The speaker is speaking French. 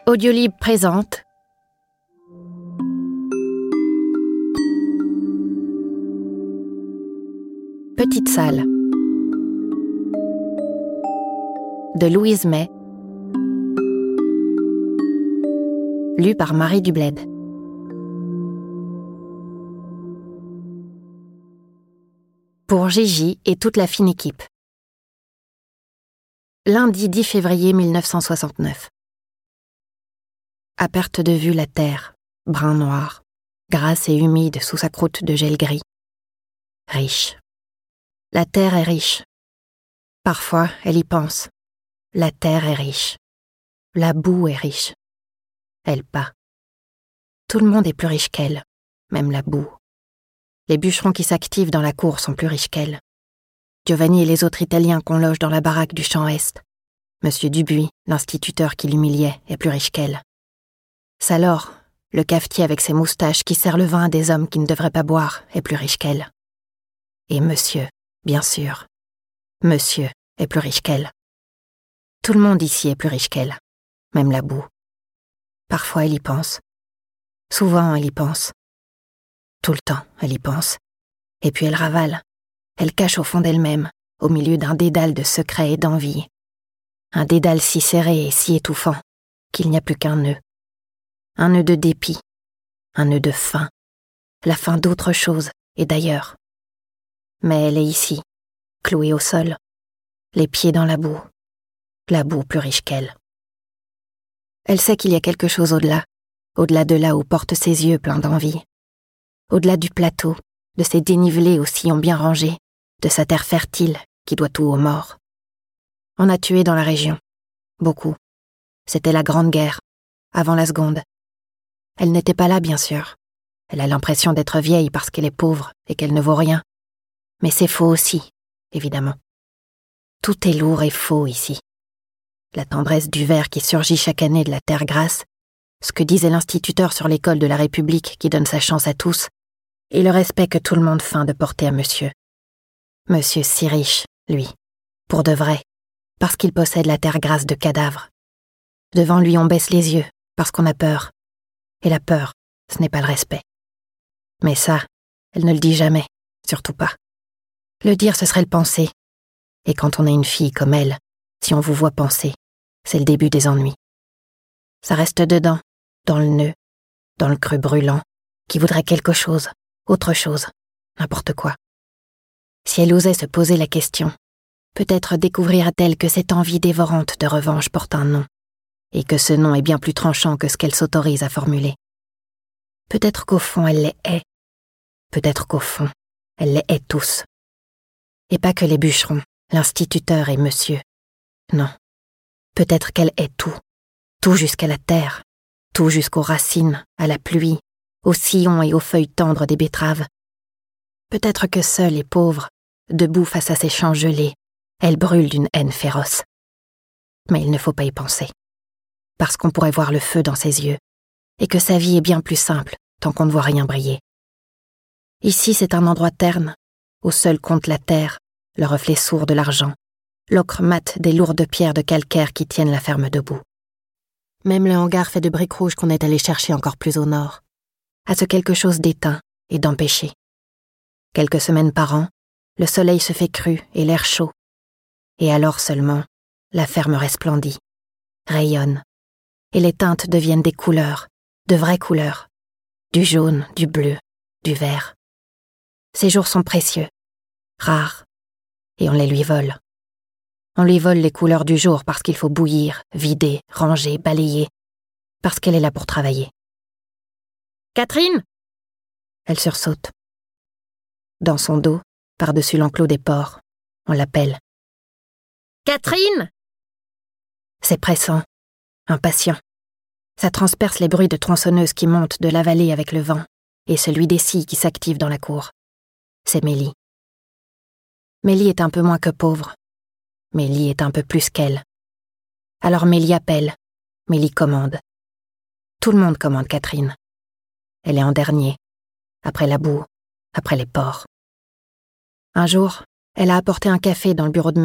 Audiolib présente Petite salle de Louise May, lu par Marie Dubled. Pour Gigi et toute la fine équipe. Lundi 10 février 1969. À perte de vue la terre, brun-noir, grasse et humide sous sa croûte de gel gris. Riche. La terre est riche. Parfois, elle y pense. La terre est riche. La boue est riche. Elle pas. Tout le monde est plus riche qu'elle, même la boue. Les bûcherons qui s'activent dans la cour sont plus riches qu'elle. Giovanni et les autres Italiens qu'on loge dans la baraque du champ Est. Monsieur Dubuis, l'instituteur qui l'humiliait, est plus riche qu'elle. Salor, le cafetier avec ses moustaches qui sert le vin à des hommes qui ne devraient pas boire, est plus riche qu'elle. Et monsieur, bien sûr. Monsieur est plus riche qu'elle. Tout le monde ici est plus riche qu'elle, même la boue. Parfois elle y pense. Souvent elle y pense. Tout le temps elle y pense. Et puis elle ravale. Elle cache au fond d'elle-même, au milieu d'un dédale de secrets et d'envie. Un dédale si serré et si étouffant qu'il n'y a plus qu'un nœud. Un nœud de dépit, un nœud de faim, la faim d'autre chose et d'ailleurs. Mais elle est ici, clouée au sol, les pieds dans la boue plus riche qu'elle. Elle sait qu'il y a quelque chose au-delà de là où portent ses yeux pleins d'envie, au-delà du plateau, de ses dénivelés aux sillons bien rangés, de sa terre fertile qui doit tout aux morts. On a tué dans la région, beaucoup. C'était la Grande Guerre, avant la Seconde. Elle n'était pas là, bien sûr. Elle a l'impression d'être vieille parce qu'elle est pauvre et qu'elle ne vaut rien. Mais c'est faux aussi, évidemment. Tout est lourd et faux ici. La tendresse du ver qui surgit chaque année de la terre grasse, ce que disait l'instituteur sur l'école de la République qui donne sa chance à tous, et le respect que tout le monde feint de porter à monsieur. Monsieur si riche, lui, pour de vrai, parce qu'il possède la terre grasse de cadavres. Devant lui on baisse les yeux, parce qu'on a peur. Et la peur, ce n'est pas le respect. Mais ça, elle ne le dit jamais, surtout pas. Le dire, ce serait le penser. Et quand on est une fille comme elle, si on vous voit penser, c'est le début des ennuis. Ça reste dedans, dans le nœud, dans le creux brûlant, qui voudrait quelque chose, autre chose, n'importe quoi. Si elle osait se poser la question, peut-être découvrirait-elle que cette envie dévorante de revanche porte un nom, et que ce nom est bien plus tranchant que ce qu'elle s'autorise à formuler. Peut-être qu'au fond, elle les hait. Peut-être qu'au fond, elle les hait tous. Et pas que les bûcherons, l'instituteur et monsieur. Non. Peut-être qu'elle hait tout. Tout jusqu'à la terre. Tout jusqu'aux racines, à la pluie, aux sillons et aux feuilles tendres des betteraves. Peut-être que seule et pauvre, debout face à ces champs gelés, elle brûle d'une haine féroce. Mais il ne faut pas y penser. Parce qu'on pourrait voir le feu dans ses yeux, et que sa vie est bien plus simple tant qu'on ne voit rien briller. Ici, c'est un endroit terne, où seul compte la terre, le reflet sourd de l'argent, l'ocre mat des lourdes pierres de calcaire qui tiennent la ferme debout. Même le hangar fait de briques rouges qu'on est allé chercher encore plus au nord, à ce quelque chose d'éteint et d'empêché. Quelques semaines par an, le soleil se fait cru et l'air chaud, et alors seulement, la ferme resplendit, rayonne, et les teintes deviennent des couleurs, de vraies couleurs, du jaune, du bleu, du vert. Ces jours sont précieux, rares, et on les lui vole. On lui vole les couleurs du jour parce qu'il faut bouillir, vider, ranger, balayer, parce qu'elle est là pour travailler. « Catherine !» Elle sursaute. Dans son dos, par-dessus l'enclos des porcs, on l'appelle. « Catherine !» C'est pressant, impatient. Ça transperce les bruits de tronçonneuses qui montent de la vallée avec le vent et celui des scies qui s'activent dans la cour. C'est Mélie. Mélie est un peu moins que pauvre. Mélie est un peu plus qu'elle. Alors Mélie appelle, Mélie commande. Tout le monde commande Catherine. Elle est en dernier, après la boue, après les porcs. Un jour, elle a apporté un café dans le bureau de